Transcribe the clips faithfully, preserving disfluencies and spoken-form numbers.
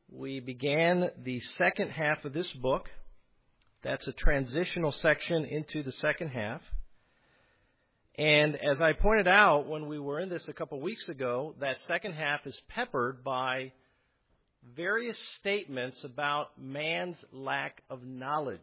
We began the second half of this book. That's a transitional section into the second half. And as I pointed out when we were in this a couple weeks ago, that second half is peppered by various statements about man's lack of knowledge,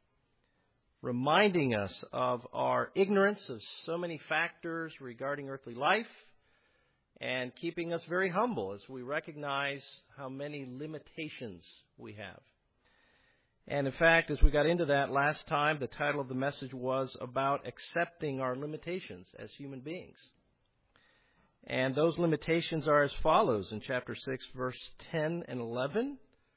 reminding us of our ignorance of so many factors regarding earthly life, and keeping us very humble as we recognize how many limitations we have. And in fact, as we got into that last time, the title of the message was about accepting our limitations as human beings. And those limitations are as follows in chapter six, verse ten and eleven.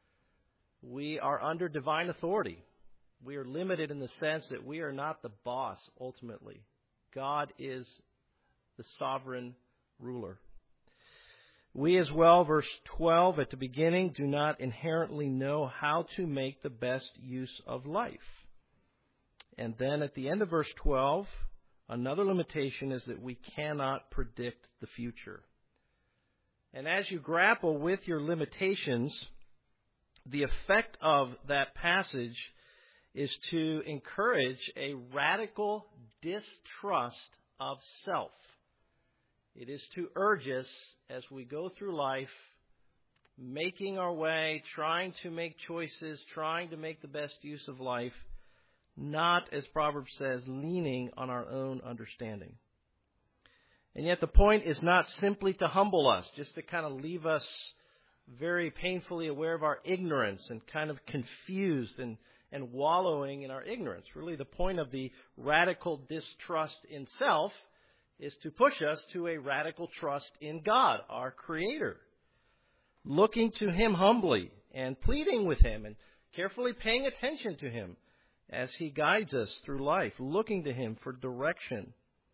We are under divine authority. We are limited in the sense that we are not the boss ultimately. God is the sovereign ruler. We as well, verse twelve at the beginning, do not inherently know how to make the best use of life. And then at the end of verse twelve, another limitation is that we cannot predict the future. And as you grapple with your limitations, the effect of that passage is to encourage a radical distrust of self. It is to urge us as we go through life, making our way, trying to make choices, trying to make the best use of life, not, as Proverbs says, leaning on our own understanding. And yet the point is not simply to humble us, just to kind of leave us very painfully aware of our ignorance and kind of confused and, and wallowing in our ignorance. Really, the point of the radical distrust in self is to push us to a radical trust in God, our Creator, looking to Him humbly and pleading with Him and carefully paying attention to Him as He guides us through life, looking to Him for direction.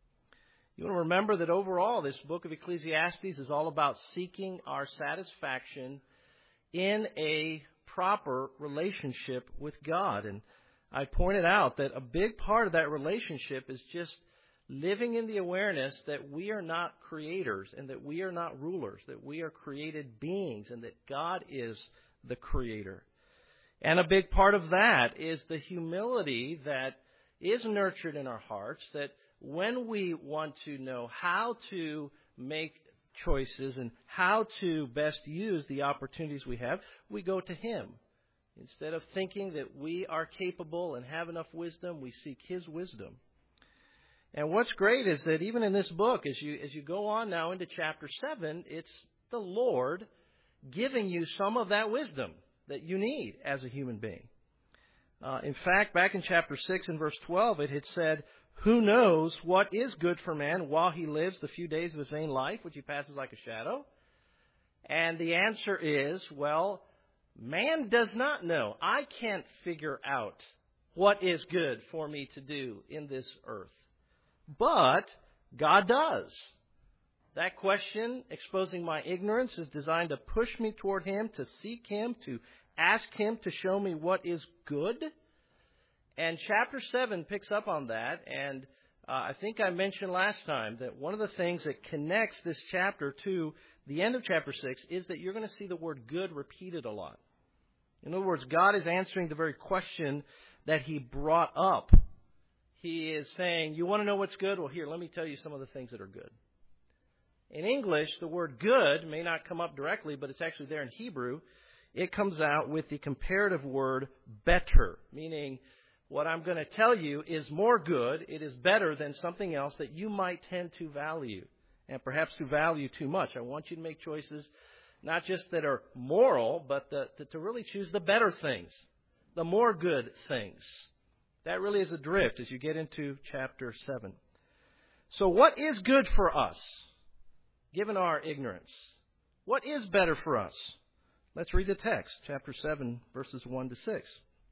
You want to remember that overall this book of Ecclesiastes is all about seeking our satisfaction in a proper relationship with God. And I pointed out that a big part of that relationship is just living in the awareness that we are not creators and that we are not rulers, that we are created beings and that God is the creator. And a big part of that is the humility that is nurtured in our hearts, that when we want to know how to make choices and how to best use the opportunities we have, we go to Him. Instead of thinking that we are capable and have enough wisdom, we seek His wisdom. And what's great is that even in this book, as you as you go on now into chapter seven, it's the Lord giving you some of that wisdom that you need as a human being. Uh, in fact, back in chapter six and verse twelve, it had said, "Who knows what is good for man while he lives the few days of his vain life, which he passes like a shadow?" And the answer is, well, man does not know. I can't figure out what is good for me to do in this earth. But God does. That question, exposing my ignorance, is designed to push me toward Him, to seek Him, to ask Him to show me what is good. And chapter seven picks up on that. And uh, I think I mentioned last time that one of the things that connects this chapter to the end of chapter six is that you're going to see the word good repeated a lot. In other words, God is answering the very question that He brought up. He is saying, you want to know what's good? Well, here, let me tell you some of the things that are good. In English, the word good may not come up directly, but it's actually there in Hebrew. It comes out with the comparative word better, meaning what I'm going to tell you is more good. It is better than something else that you might tend to value, and perhaps to value too much. I want you to make choices not just that are moral, but the, to, to really choose the better things, the more good things. That really is a drift as you get into chapter seven. So what is good for us, given our ignorance? What is better for us? Let's read the text, chapter seven, verses one to six.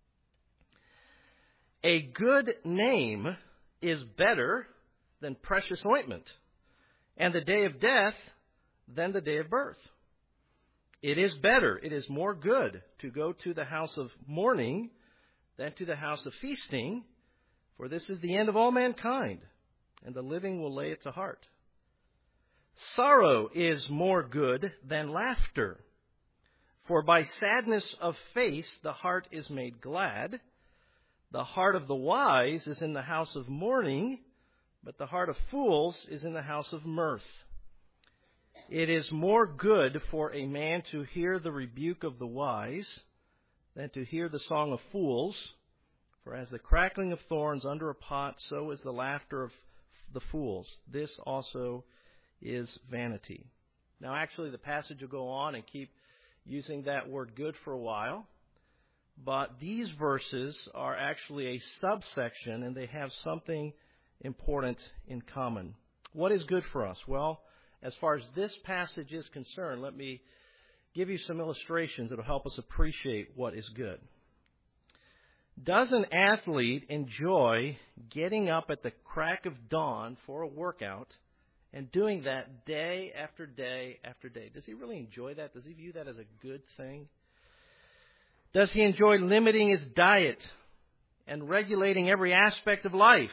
A good name is better than precious ointment, and the day of death than the day of birth. It is better, it is more good to go to the house of mourning than to the house of feasting, for this is the end of all mankind, and the living will lay it to heart. Sorrow is more good than laughter, For by sadness of face the heart is made glad. The heart of the wise is in the house of mourning, but the heart of fools is in the house of mirth. It is more good for a man to hear the rebuke of the wise than to hear the song of fools. For as the crackling of thorns under a pot, so is the laughter of the fools. This also is vanity. Now, actually, the passage will go on and keep using that word good for a while. But these verses are actually a subsection, and they have something important in common. What is good for us? Well, as far as this passage is concerned, let me give you some illustrations that will help us appreciate what is good. Does an athlete enjoy getting up at the crack of dawn for a workout and doing that day after day after day? Does he really enjoy that? Does he view that as a good thing? Does he enjoy limiting his diet and regulating every aspect of life?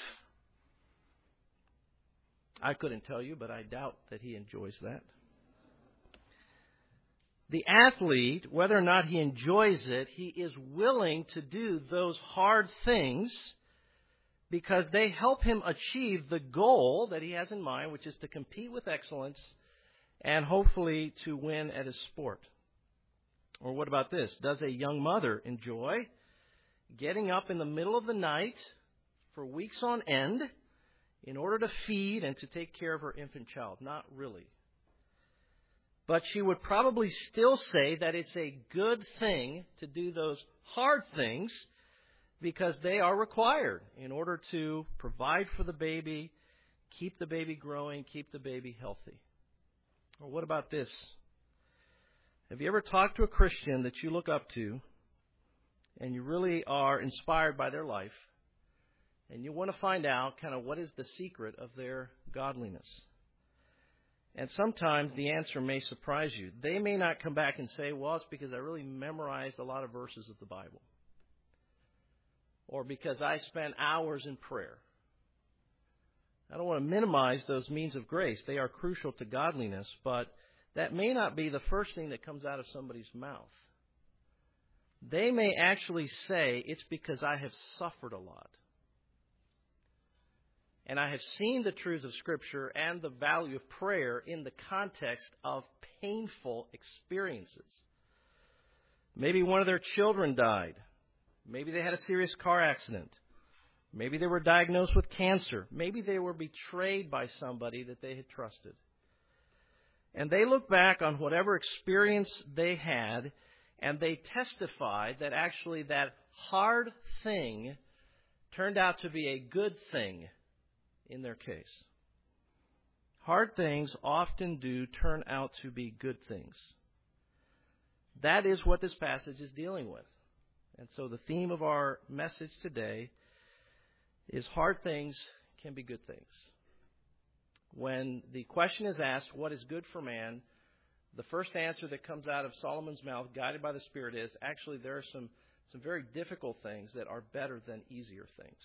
I couldn't tell you, but I doubt that he enjoys that. The athlete, whether or not he enjoys it, he is willing to do those hard things because they help him achieve the goal that he has in mind, which is to compete with excellence and hopefully to win at his sport. Or what about this? Does a young mother enjoy getting up in the middle of the night for weeks on end in order to feed and to take care of her infant child? Not really. But she would probably still say that it's a good thing to do those hard things because they are required in order to provide for the baby, keep the baby growing, keep the baby healthy. Or what about this? Have you ever talked to a Christian that you look up to and you really are inspired by their life and you want to find out kind of what is the secret of their godliness? And sometimes the answer may surprise you. They may not come back and say, well, it's because I really memorized a lot of verses of the Bible. Or because I spent hours in prayer. I don't want to minimize those means of grace. They are crucial to godliness, but that may not be the first thing that comes out of somebody's mouth. They may actually say, it's because I have suffered a lot. And I have seen the truths of Scripture and the value of prayer in the context of painful experiences. Maybe one of their children died. Maybe they had a serious car accident. Maybe they were diagnosed with cancer. Maybe they were betrayed by somebody that they had trusted. And they look back on whatever experience they had, and they testified that actually that hard thing turned out to be a good thing in their case. Hard things often do turn out to be good things. That is what this passage is dealing with. And so the theme of our message today is hard things can be good things. When the question is asked, what is good for man, the first answer that comes out of Solomon's mouth, guided by the Spirit, is actually there are some, some very difficult things that are better than easier things.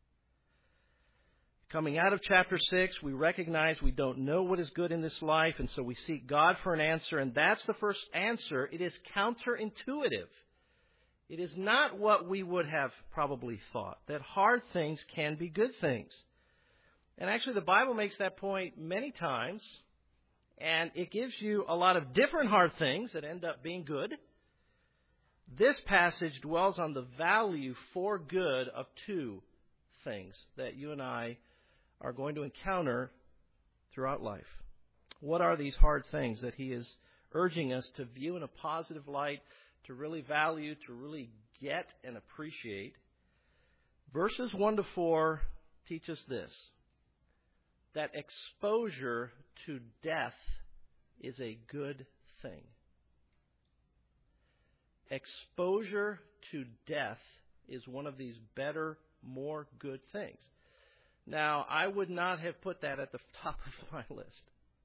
Coming out of chapter six, we recognize we don't know what is good in this life, and so we seek God for an answer, and that's the first answer. It is counterintuitive. It is not what we would have probably thought, that hard things can be good things. And actually, the Bible makes that point many times, and it gives you a lot of different hard things that end up being good. This passage dwells on the value for good of two things that you and I are going to encounter throughout life. What are these hard things that he is urging us to view in a positive light, to really value, to really get and appreciate? Verses one to four teach us this, that exposure to death is a good thing. Exposure to death is one of these better, more good things. Now, I would not have put that at the top of my list.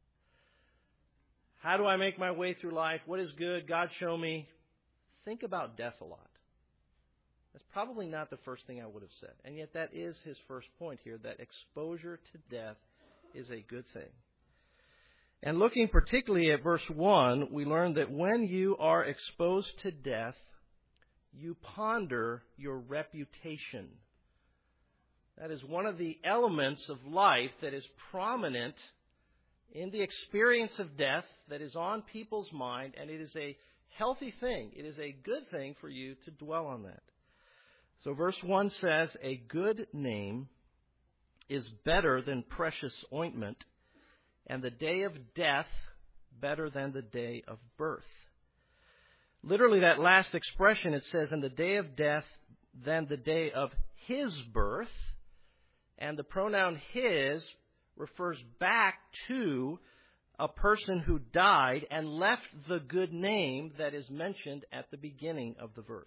How do I make my way through life? What is good? God, show me. Think about death a lot. That's probably not the first thing I would have said. And yet that is his first point here, that exposure to death is a good thing. And looking particularly at verse one, we learn that when you are exposed to death, you ponder your reputation. That is one of the elements of life that is prominent in the experience of death that is on people's mind, and it is a healthy thing. It is a good thing for you to dwell on that. So verse one says, a good name is better than precious ointment, and the day of death better than the day of birth. Literally, that last expression, it says, in the day of death than the day of his birth. And the pronoun his refers back to a person who died and left the good name that is mentioned at the beginning of the verse.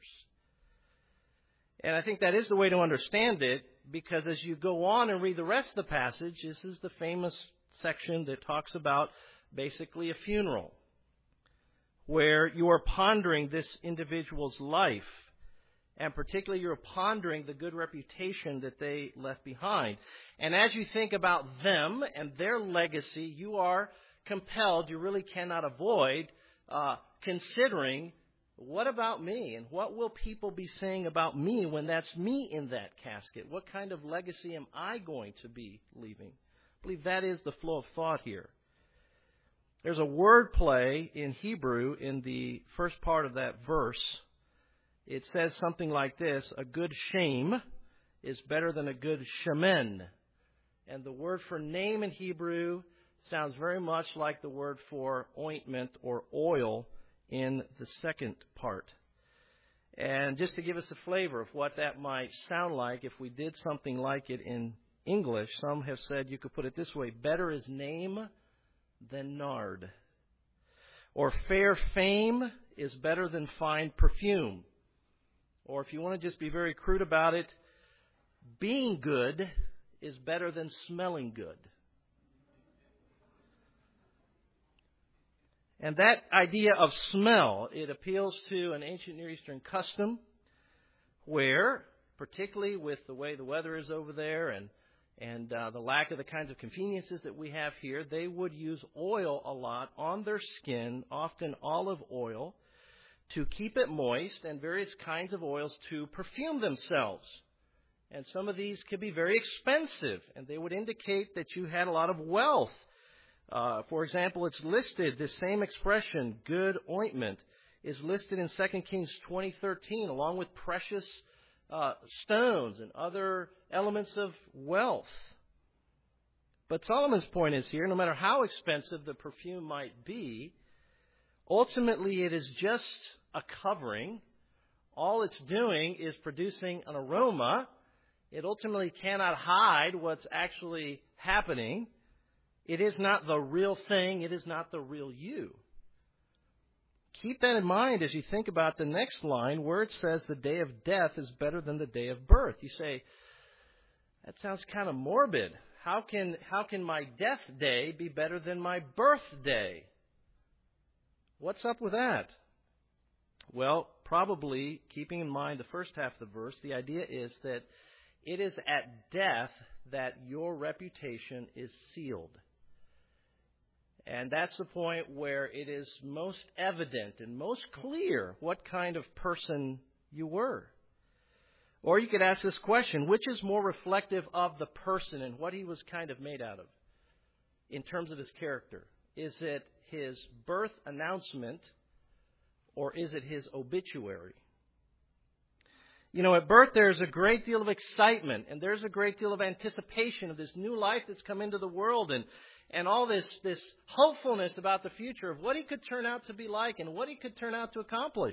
And I think that is the way to understand it, because as you go on and read the rest of the passage, this is the famous section that talks about basically a funeral, where you are pondering this individual's life, and particularly you're pondering the good reputation that they left behind. And as you think about them and their legacy, you are compelled, you really cannot avoid uh, considering, what about me? And what will people be saying about me when that's me in that casket? What kind of legacy am I going to be leaving? I believe that is the flow of thought here. There's a word play in Hebrew in the first part of that verse. It says something like this: a good shame is better than a good shemen. And the word for name in Hebrew sounds very much like the word for ointment or oil in the second part. And just to give us a flavor of what that might sound like if we did something like it in English, some have said you could put it this way: better is name than nard. Or fair fame is better than fine perfume. Or if you want to just be very crude about it, being good is better than smelling good. And that idea of smell, it appeals to an ancient Near Eastern custom where, particularly with the way the weather is over there and and uh, the lack of the kinds of conveniences that we have here, they would use oil a lot on their skin, often olive oil, to keep it moist, and various kinds of oils to perfume themselves. And some of these could be very expensive, and they would indicate that you had a lot of wealth. Uh, for example, it's listed, this same expression, good ointment, is listed in Second Kings twenty thirteen, along with precious uh, stones and other elements of wealth. But Solomon's point is here, no matter how expensive the perfume might be, ultimately it is just a covering. All it's doing is producing an aroma. It ultimately cannot hide what's actually happening. It is not the real thing. It is not the real you. Keep that in mind as you think about the next line where it says the day of death is better than the day of birth. You say, that sounds kind of morbid. How can, how can my death day be better than my birthday? What's up with that? Well, probably, keeping in mind the first half of the verse, the idea is that it is at death that your reputation is sealed. And that's the point where it is most evident and most clear what kind of person you were. Or you could ask this question: which is more reflective of the person and what he was kind of made out of in terms of his character? Is it his birth announcement, or is it his obituary? You know, at birth there's a great deal of excitement, and there's a great deal of anticipation of this new life that's come into the world, and and all this, this hopefulness about the future of what he could turn out to be like and what he could turn out to accomplish.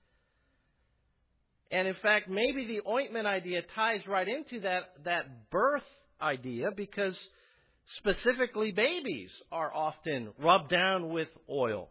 And in fact, maybe the ointment idea ties right into that, that birth idea, because specifically babies are often rubbed down with oil.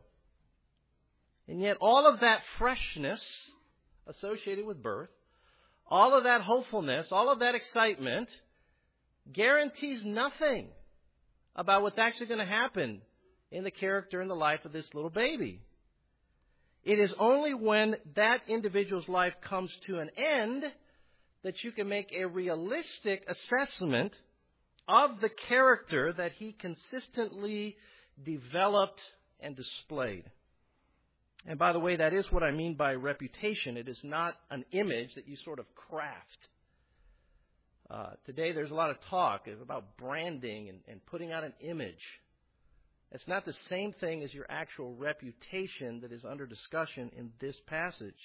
And yet all of that freshness associated with birth, all of that hopefulness, all of that excitement guarantees nothing about what's actually going to happen in the character and the life of this little baby. It is only when that individual's life comes to an end that you can make a realistic assessment of the character that he consistently developed and displayed. And by the way, that is what I mean by reputation. It is not an image that you sort of craft. Uh, today there's a lot of talk about branding and, and putting out an image. It's not the same thing as your actual reputation that is under discussion in this passage.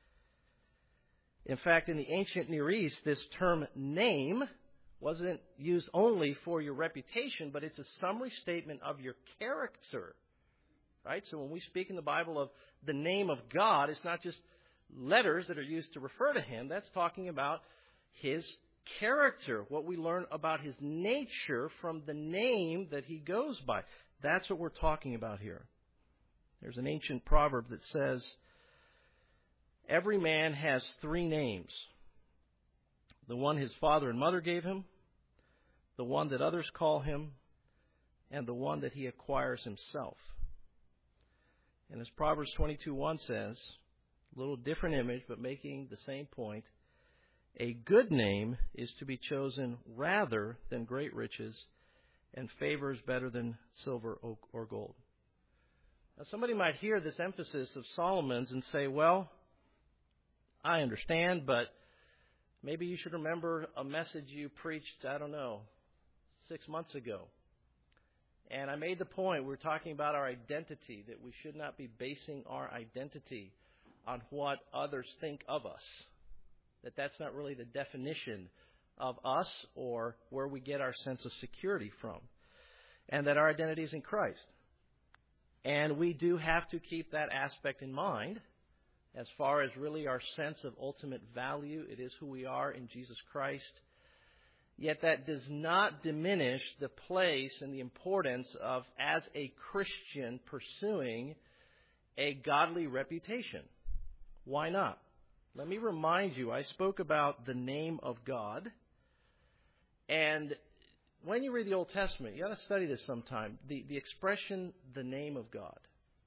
In fact, in the ancient Near East, this term name wasn't used only for your reputation, but it's a summary statement of your character. Right? So when we speak in the Bible of the name of God, it's not just letters that are used to refer to Him. That's talking about His character, what we learn about His nature from the name that He goes by. That's what we're talking about here. There's an ancient proverb that says, every man has three names. The one his father and mother gave him, the one that others call him, and the one that he acquires himself. And as Proverbs twenty-two one says, a little different image, but making the same point, a good name is to be chosen rather than great riches, and favor is better than silver or gold. Now, somebody might hear this emphasis of Solomon's and say, well, I understand, but maybe you should remember a message you preached, I don't know, six months ago. And I made the point, we were talking about our identity, that we should not be basing our identity on what others think of us. That that's not really the definition of us or where we get our sense of security from. And that our identity is in Christ. And we do have to keep that aspect in mind as far as really our sense of ultimate value. It is who we are in Jesus Christ. Yet that does not diminish the place and the importance of, as a Christian, pursuing a godly reputation. Why not? Let me remind you, I spoke about the name of God. And when you read the Old Testament, you got to study this sometime, the, the expression, the name of God.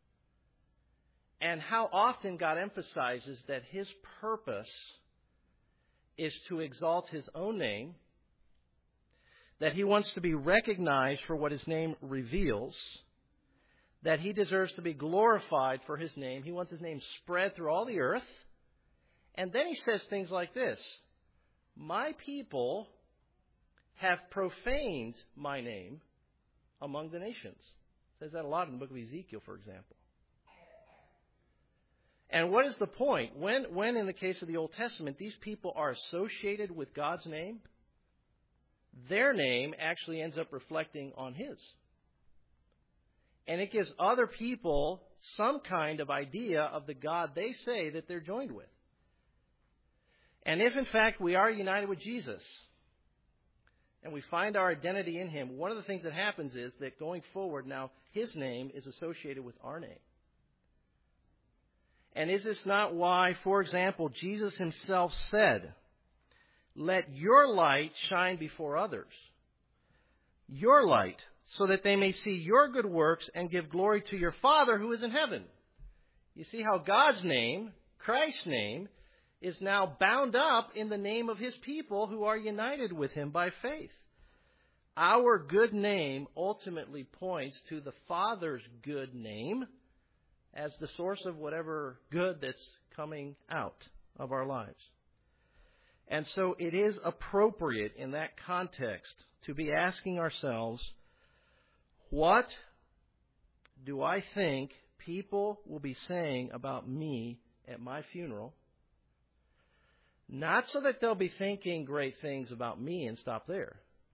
And how often God emphasizes that His purpose is to exalt His own name, that He wants to be recognized for what His name reveals, that He deserves to be glorified for His name. He wants His name spread through all the earth. And then He says things like this, my people have profaned my name among the nations. It says that a lot in the book of Ezekiel, for example. And what is the point? When, when in the case of the Old Testament, these people are associated with God's name, their name actually ends up reflecting on His. And it gives other people some kind of idea of the God they say that they're joined with. And if, in fact, we are united with Jesus and we find our identity in Him, one of the things that happens is that going forward now, His name is associated with our name. And is this not why, for example, Jesus Himself said, let your light shine before others, your light, so that they may see your good works and give glory to your Father who is in heaven. You see how God's name, Christ's name, is now bound up in the name of His people who are united with Him by faith. Our good name ultimately points to the Father's good name as the source of whatever good that's coming out of our lives. And so it is appropriate in that context to be asking ourselves, what do I think people will be saying about me at my funeral? Not so that they'll be thinking great things about me and stop there,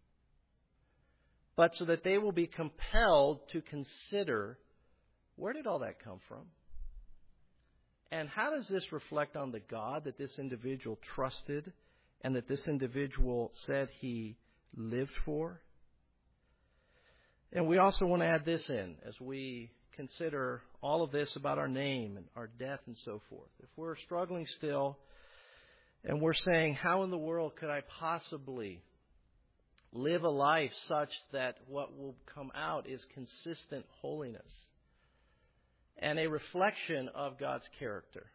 but so that they will be compelled to consider, where did all that come from? And how does this reflect on the God that this individual trusted and that this individual said he lived for? And we also want to add this in as we consider all of this about our name and our death and so forth. If we're struggling still and we're saying, how in the world could I possibly live a life such that what will come out is consistent holiness and a reflection of God's character?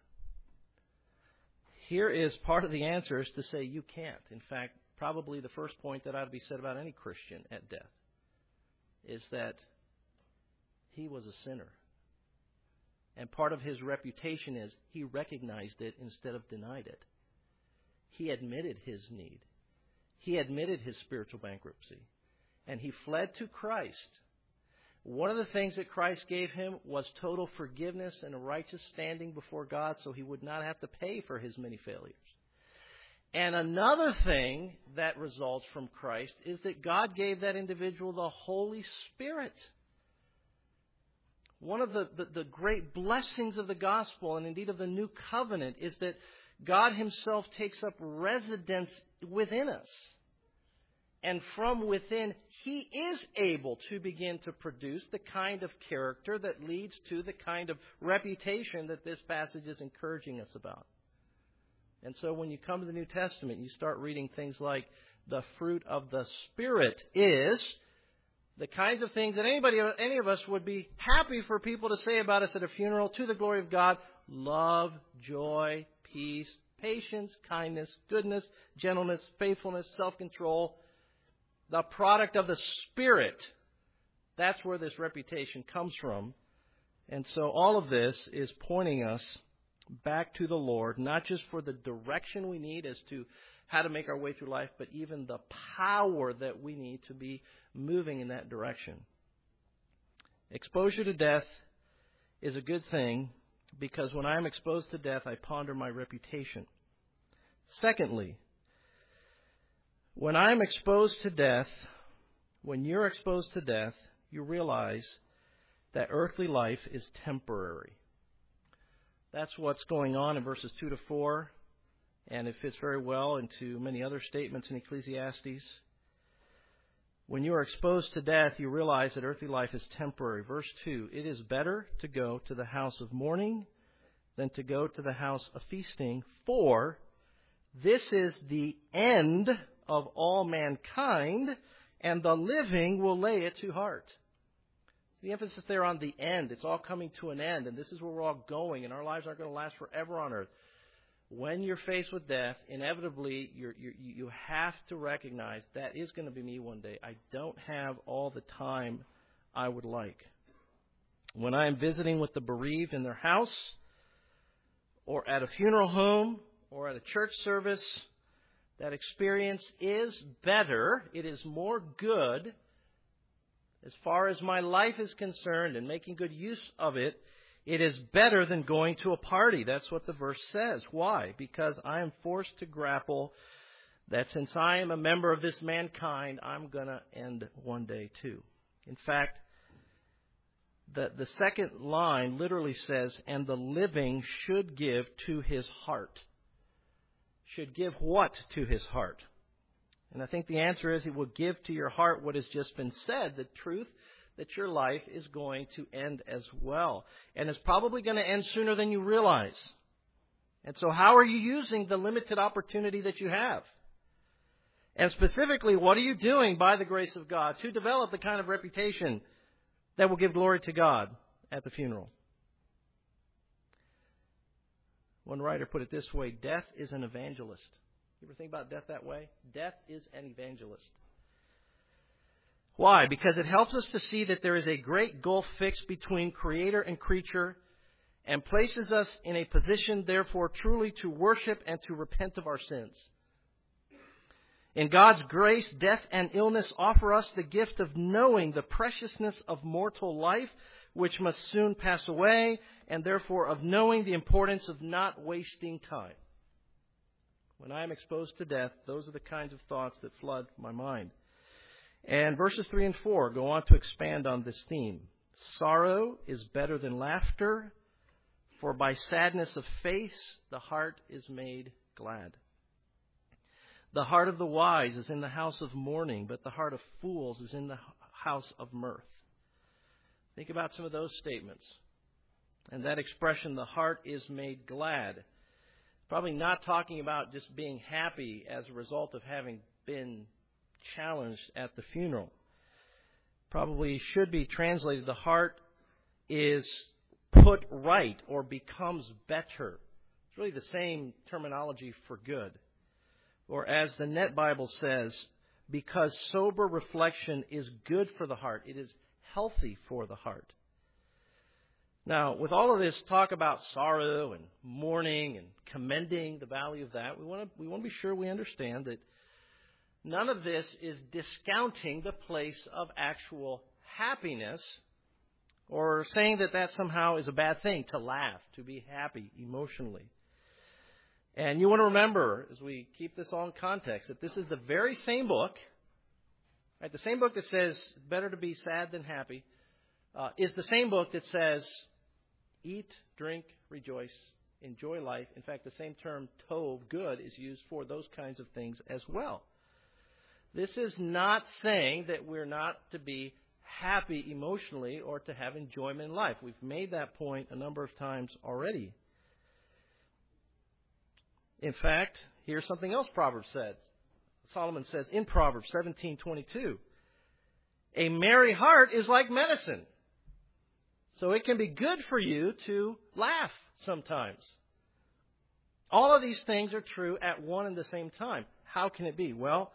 Here is part of the answer is to say you can't. In fact, probably the first point that ought to be said about any Christian at death is that he was a sinner. And part of his reputation is he recognized it instead of denied it. He admitted his need. He admitted his spiritual bankruptcy. And he fled to Christ. One of the things that Christ gave him was total forgiveness and a righteous standing before God, so he would not have to pay for his many failures. And another thing that results from Christ is that God gave that individual the Holy Spirit. One of the, the, the great blessings of the gospel, and indeed of the new covenant, is that God himself takes up residence within us. And from within, he is able to begin to produce the kind of character that leads to the kind of reputation that this passage is encouraging us about. And so when you come to the New Testament, you start reading things like the fruit of the Spirit is the kinds of things that anybody, any of us would be happy for people to say about us at a funeral to the glory of God. Love, joy, peace, patience, kindness, goodness, gentleness, faithfulness, self-control. The product of the Spirit. That's where this reputation comes from. And so all of this is pointing us back to the Lord, not just for the direction we need as to how to make our way through life, but even the power that we need to be moving in that direction. Exposure to death is a good thing because when I am exposed to death, I ponder my reputation. Secondly, when I'm exposed to death, when you're exposed to death, you realize that earthly life is temporary. That's what's going on in verses two to four, and it fits very well into many other statements in Ecclesiastes. When you are exposed to death, you realize that earthly life is temporary. Verse two, it is better to go to the house of mourning than to go to the house of feasting, for this is the end of all mankind, and the living will lay it to heart. The emphasis there on the end. It's all coming to an end, and this is where we're all going, and our lives aren't going to last forever on earth. When you're faced with death, inevitably you're, you're, you have to recognize that is going to be me one day. I don't have all the time I would like. When I am visiting with the bereaved in their house, or at a funeral home, or at a church service, that experience is better. It is more good as far as my life is concerned and making good use of it. It is better than going to a party. That's what the verse says. Why? Because I am forced to grapple that since I am a member of this mankind, I'm going to end one day too. In fact, the, the second line literally says, and the living should give to his heart. Should give what to his heart? And I think the answer is it will give to your heart what has just been said, the truth that your life is going to end as well. And it's probably going to end sooner than you realize. And so how are you using the limited opportunity that you have? And specifically, what are you doing by the grace of God to develop the kind of reputation that will give glory to God at the funeral? One writer put it this way, death is an evangelist. You ever think about death that way? Death is an evangelist. Why? Because it helps us to see that there is a great gulf fixed between creator and creature and places us in a position, therefore, truly to worship and to repent of our sins. In God's grace, death and illness offer us the gift of knowing the preciousness of mortal life, which must soon pass away, and therefore of knowing the importance of not wasting time. When I am exposed to death, those are the kinds of thoughts that flood my mind. And verses three and four go on to expand on this theme. Sorrow is better than laughter, for by sadness of face the heart is made glad. The heart of the wise is in the house of mourning, but the heart of fools is in the house of mirth. Think about some of those statements. And that expression, the heart is made glad. Probably not talking about just being happy as a result of having been challenged at the funeral. Probably should be translated, the heart is put right or becomes better. It's really the same terminology for good. Or as the Net Bible says, because sober reflection is good for the heart. It is healthy for the heart. Now, with all of this talk about sorrow and mourning and commending the value of that, we want to we want to be sure we understand that none of this is discounting the place of actual happiness or saying that that somehow is a bad thing, to laugh, to be happy emotionally. And you want to remember, as we keep this all in context, that this is the very same book, right? The same book that says it's better to be sad than happy, uh, is the same book that says eat, drink, rejoice, enjoy life. In fact, the same term, tov, good, is used for those kinds of things as well. This is not saying that we're not to be happy emotionally or to have enjoyment in life. We've made that point a number of times already. In fact, here's something else Proverbs says. Solomon says in Proverbs seventeen twenty-two, a merry heart is like medicine. So it can be good for you to laugh sometimes. All of these things are true at one and the same time. How can it be? Well,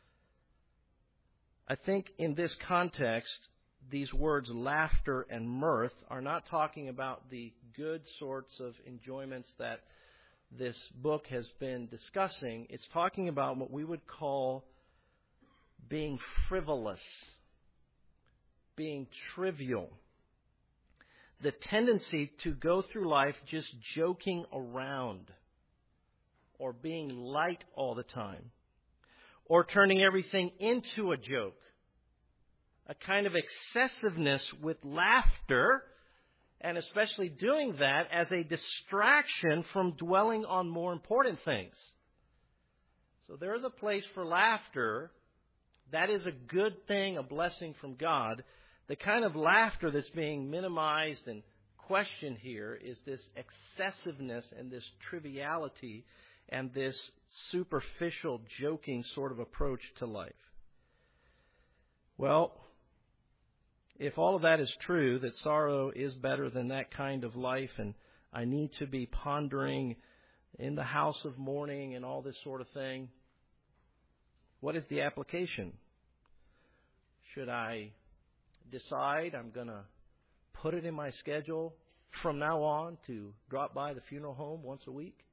I think in this context, these words laughter and mirth are not talking about the good sorts of enjoyments that this book has been discussing. It's talking about what we would call being frivolous, being trivial. The tendency to go through life just joking around or being light all the time or turning everything into a joke. A kind of excessiveness with laughter, and especially doing that as a distraction from dwelling on more important things. So there is a place for laughter. That is a good thing, a blessing from God. The kind of laughter that's being minimized and questioned here is this excessiveness and this triviality and this superficial joking sort of approach to life. Well, if all of that is true, that sorrow is better than that kind of life, and I need to be pondering in the house of mourning and all this sort of thing, what is the application? Should I decide I'm going to put it in my schedule from now on to drop by the funeral home once a week?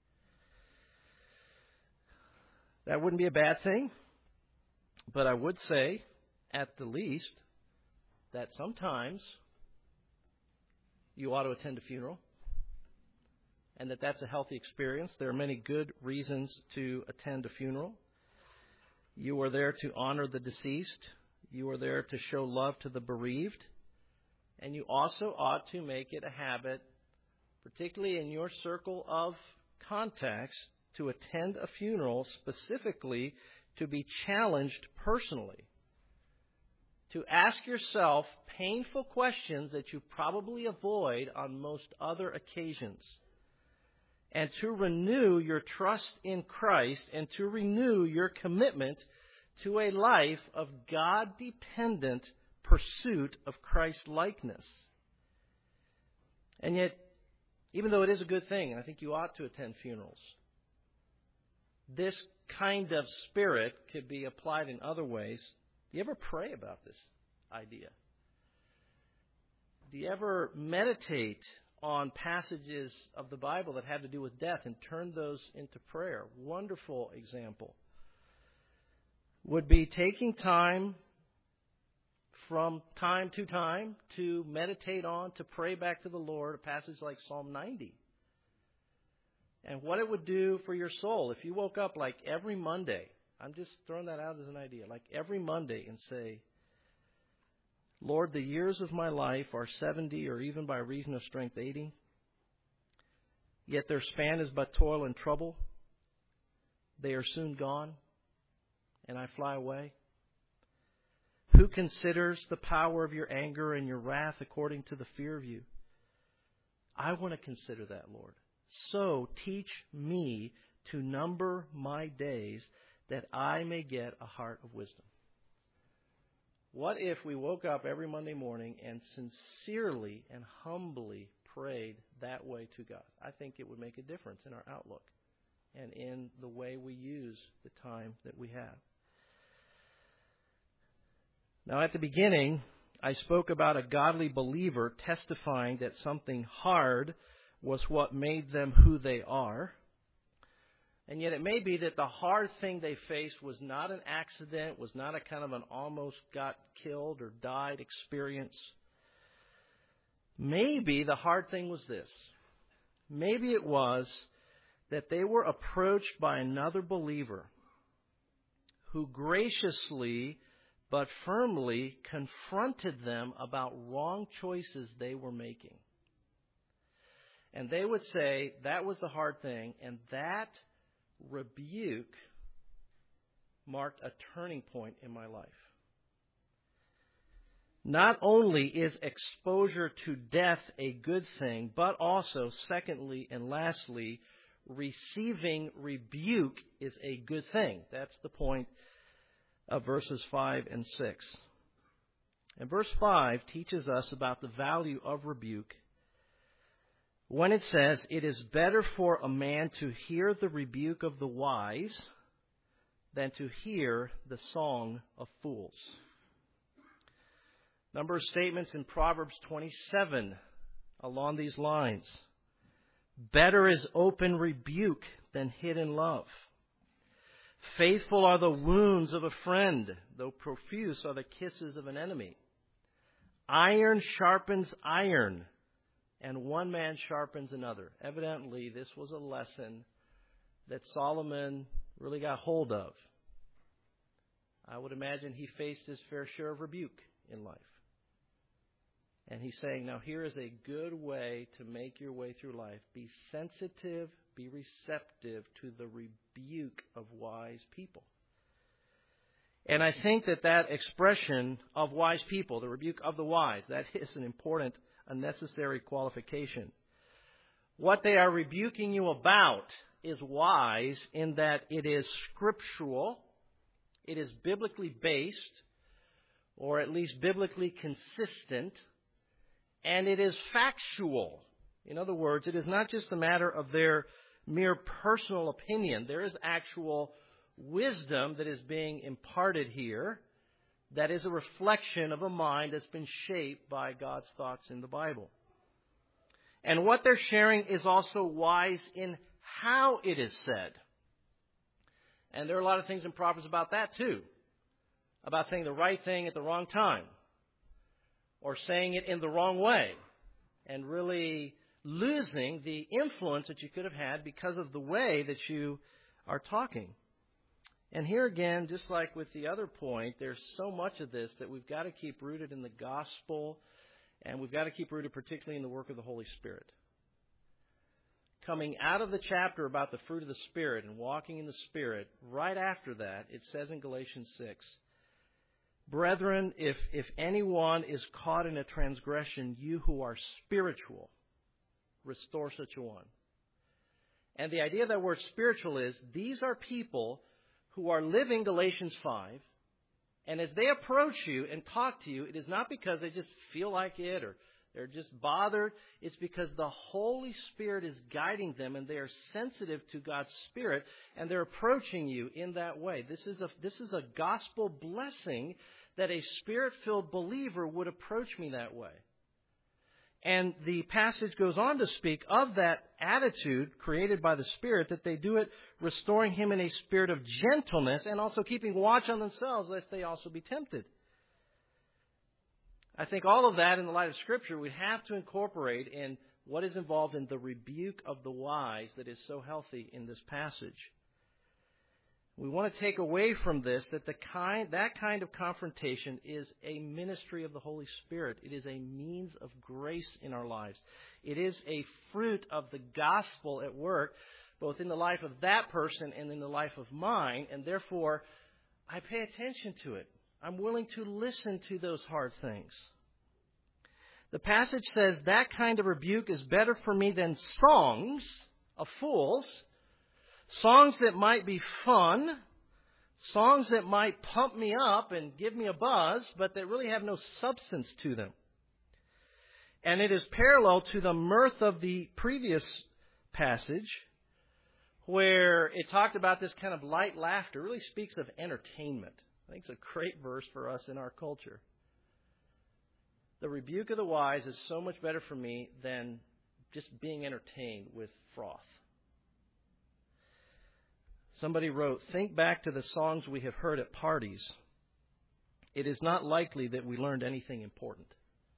That wouldn't be a bad thing, but I would say, at the least, that sometimes you ought to attend a funeral and that that's a healthy experience. There are many good reasons to attend a funeral. You are there to honor the deceased. You are there to show love to the bereaved. And you also ought to make it a habit, particularly in your circle of contacts, to attend a funeral specifically to be challenged personally. To ask yourself painful questions that you probably avoid on most other occasions. And to renew your trust in Christ and to renew your commitment to a life of God-dependent pursuit of Christ-likeness. And yet, even though it is a good thing, I think you ought to attend funerals, this kind of spirit could be applied in other ways. Do you ever pray about this idea? Do you ever meditate on passages of the Bible that have to do with death and turn those into prayer? Wonderful example would be taking time from time to time to meditate on, to pray back to the Lord, a passage like Psalm ninety. And what it would do for your soul if you woke up like every Monday, I'm just throwing that out as an idea, like every Monday, and say, Lord, the years of my life are seventy, or even by reason of strength eighty, yet their span is but toil and trouble. They are soon gone, and I fly away. Who considers the power of your anger and your wrath according to the fear of you? I want to consider that, Lord. So teach me to number my days, that I may get a heart of wisdom. What if we woke up every Monday morning and sincerely and humbly prayed that way to God? I think it would make a difference in our outlook and in the way we use the time that we have. Now, at the beginning I spoke about a godly believer testifying that something hard was what made them who they are. And yet it may be that the hard thing they faced was not an accident, was not a kind of an almost got killed or died experience. Maybe the hard thing was this. Maybe it was that they were approached by another believer who graciously but firmly confronted them about wrong choices they were making. And they would say, that was the hard thing, and that rebuke marked a turning point in my life. Not only is exposure to death a good thing, but also, secondly and lastly, receiving rebuke is a good thing. That's the point of verses five and six. And verse five teaches us about the value of rebuke when it says, "It is better for a man to hear the rebuke of the wise than to hear the song of fools." Number of statements in Proverbs twenty-seven along these lines. Better is open rebuke than hidden love. Faithful are the wounds of a friend, though profuse are the kisses of an enemy. Iron sharpens iron, and one man sharpens another. Evidently, this was a lesson that Solomon really got hold of. I would imagine he faced his fair share of rebuke in life. And he's saying, now here is a good way to make your way through life. Be sensitive, be receptive to the rebuke of wise people. And I think that that expression of wise people, the rebuke of the wise, that is an important, a necessary qualification. What they are rebuking you about is wise in that it is scriptural, it is biblically based, or at least biblically consistent, and it is factual. In other words, it is not just a matter of their mere personal opinion. There is actual wisdom that is being imparted here that is a reflection of a mind that's been shaped by God's thoughts in the Bible. And what they're sharing is also wise in how it is said. And there are a lot of things in Proverbs about that too. About saying the right thing at the wrong time. Or saying it in the wrong way. And really losing the influence that you could have had because of the way that you are talking. And here again, just like with the other point, there's so much of this that we've got to keep rooted in the gospel, and we've got to keep rooted particularly in the work of the Holy Spirit. Coming out of the chapter about the fruit of the Spirit and walking in the Spirit, right after that, it says in Galatians six, "Brethren, if, if anyone is caught in a transgression, you who are spiritual, restore such a one." And the idea of that word spiritual is, these are people who are living Galatians five, and as they approach you and talk to you, it is not because they just feel like it or they're just bothered. It's because the Holy Spirit is guiding them and they are sensitive to God's Spirit, and they're approaching you in that way. This is a, this is a gospel blessing that a Spirit-filled believer would approach me that way. And the passage goes on to speak of that attitude created by the Spirit, that they do it restoring him in a spirit of gentleness and also keeping watch on themselves lest they also be tempted. I think all of that in the light of Scripture we have to incorporate in what is involved in the rebuke of the wise that is so healthy in this passage. We want to take away from this that the kind, that kind of confrontation is a ministry of the Holy Spirit. It is a means of grace in our lives. It is a fruit of the gospel at work, both in the life of that person and in the life of mine, and therefore I pay attention to it. I'm willing to listen to those hard things. The passage says that kind of rebuke is better for me than songs of fools. Songs that might be fun, songs that might pump me up and give me a buzz, but that really have no substance to them. And it is parallel to the mirth of the previous passage, where it talked about this kind of light laughter. It really speaks of entertainment. I think it's a great verse for us in our culture. The rebuke of the wise is so much better for me than just being entertained with froth. Somebody wrote, think back to the songs we have heard at parties. It is not likely that we learned anything important.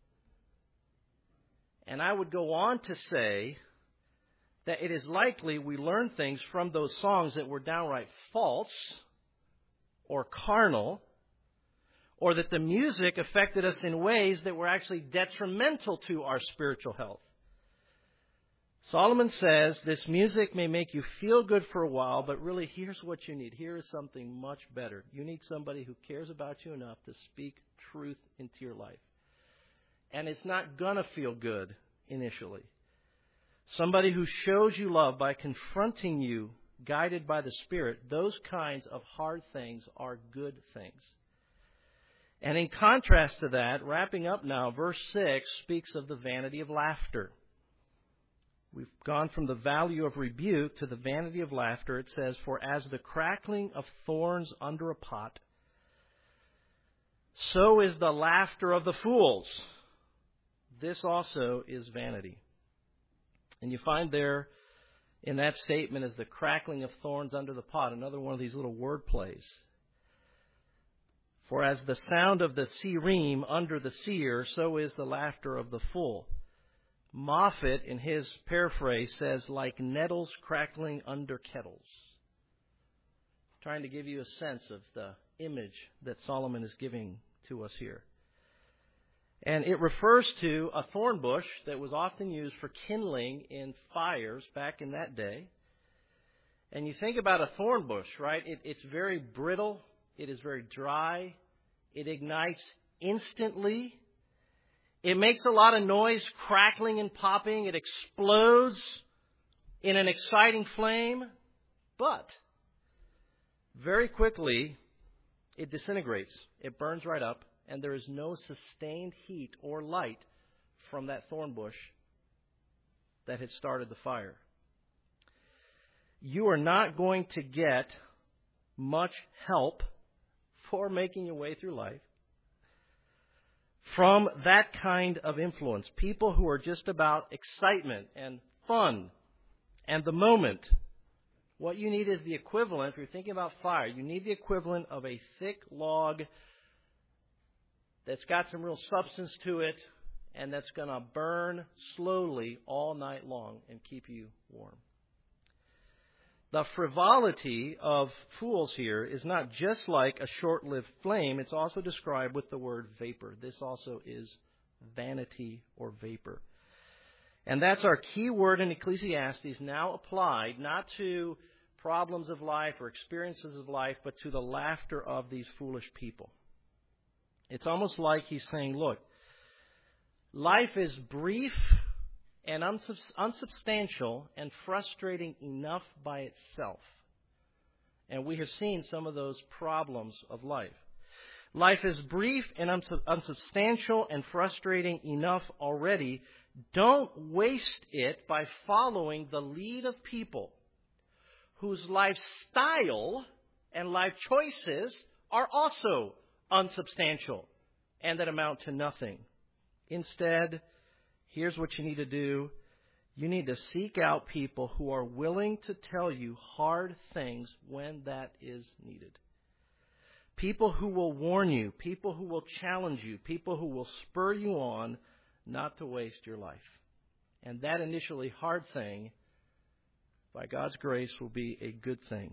And I would go on to say that it is likely we learned things from those songs that were downright false or carnal, or that the music affected us in ways that were actually detrimental to our spiritual health. Solomon says this music may make you feel good for a while, but really here's what you need. Here is something much better. You need somebody who cares about you enough to speak truth into your life. And it's not going to feel good initially. Somebody who shows you love by confronting you, guided by the Spirit. Those kinds of hard things are good things. And in contrast to that, wrapping up now, verse six speaks of the vanity of laughter. We've gone from the value of rebuke to the vanity of laughter. It says, for as the crackling of thorns under a pot, so is the laughter of the fools. This also is vanity. And you find there in that statement is the crackling of thorns under the pot, another one of these little word plays. For as the sound of the serim under the seer, so is the laughter of the fool. Moffat, in his paraphrase, says, like nettles crackling under kettles. Trying to give you a sense of the image that Solomon is giving to us here. And it refers to a thorn bush that was often used for kindling in fires back in that day. And you think about a thorn bush, right? It, it's very brittle. It is very dry. It ignites instantly. It makes a lot of noise, crackling and popping. It explodes in an exciting flame. But very quickly, it disintegrates. It burns right up. And there is no sustained heat or light from that thorn bush that had started the fire. You are not going to get much help for making your way through life from that kind of influence. People who are just about excitement and fun and the moment. What you need is the equivalent, if you're thinking about fire, you need the equivalent of a thick log that's got some real substance to it and that's going to burn slowly all night long and keep you warm. The frivolity of fools here is not just like a short-lived flame. It's also described with the word vapor. This also is vanity or vapor. And that's our key word in Ecclesiastes, now applied not to problems of life or experiences of life, but to the laughter of these foolish people. It's almost like he's saying, look, life is brief and unsubstantial and frustrating enough by itself. And we have seen some of those problems of life. Life is brief and unsubstantial and frustrating enough already. Don't waste it by following the lead of people whose lifestyle and life choices are also unsubstantial and that amount to nothing. Instead, here's what you need to do. You need to seek out people who are willing to tell you hard things when that is needed. People who will warn you, people who will challenge you, people who will spur you on not to waste your life. And that initially hard thing, by God's grace, will be a good thing.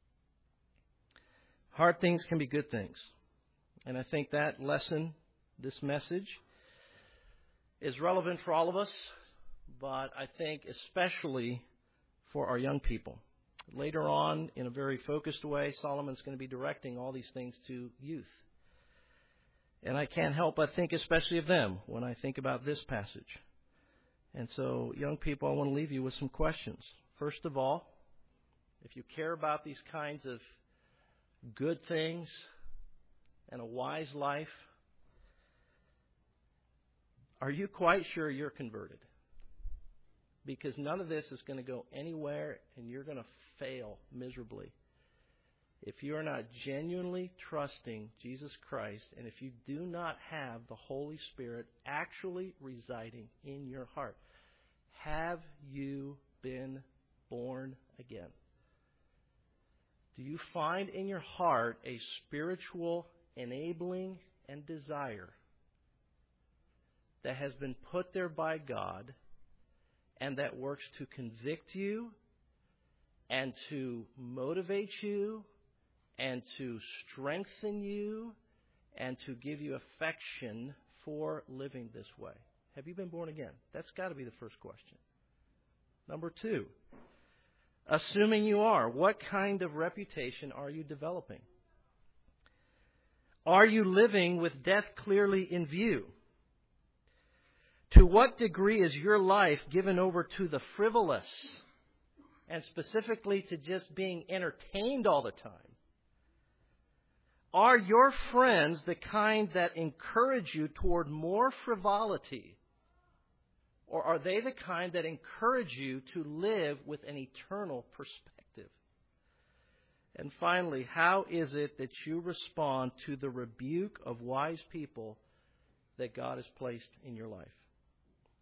Hard things can be good things. And I think that lesson, this message, is relevant for all of us, but I think especially for our young people. Later on, in a very focused way, Solomon's going to be directing all these things to youth. And I can't help but think especially of them when I think about this passage. And so, young people, I want to leave you with some questions. First of all, if you care about these kinds of good things and a wise life, are you quite sure you're converted? Because none of this is going to go anywhere and you're going to fail miserably If you are not genuinely trusting Jesus Christ, and if you do not have the Holy Spirit actually residing in your heart, have you been born again? Do you find in your heart a spiritual enabling and desire that has been put there by God and that works to convict you and to motivate you and to strengthen you and to give you affection for living this way? Have you been born again? That's got to be the first question. Number two, assuming you are, what kind of reputation are you developing? Are you living with death clearly in view? To what degree is your life given over to the frivolous and specifically to just being entertained all the time? Are your friends the kind that encourage you toward more frivolity? Or are they the kind that encourage you to live with an eternal perspective? And finally, how is it that you respond to the rebuke of wise people that God has placed in your life?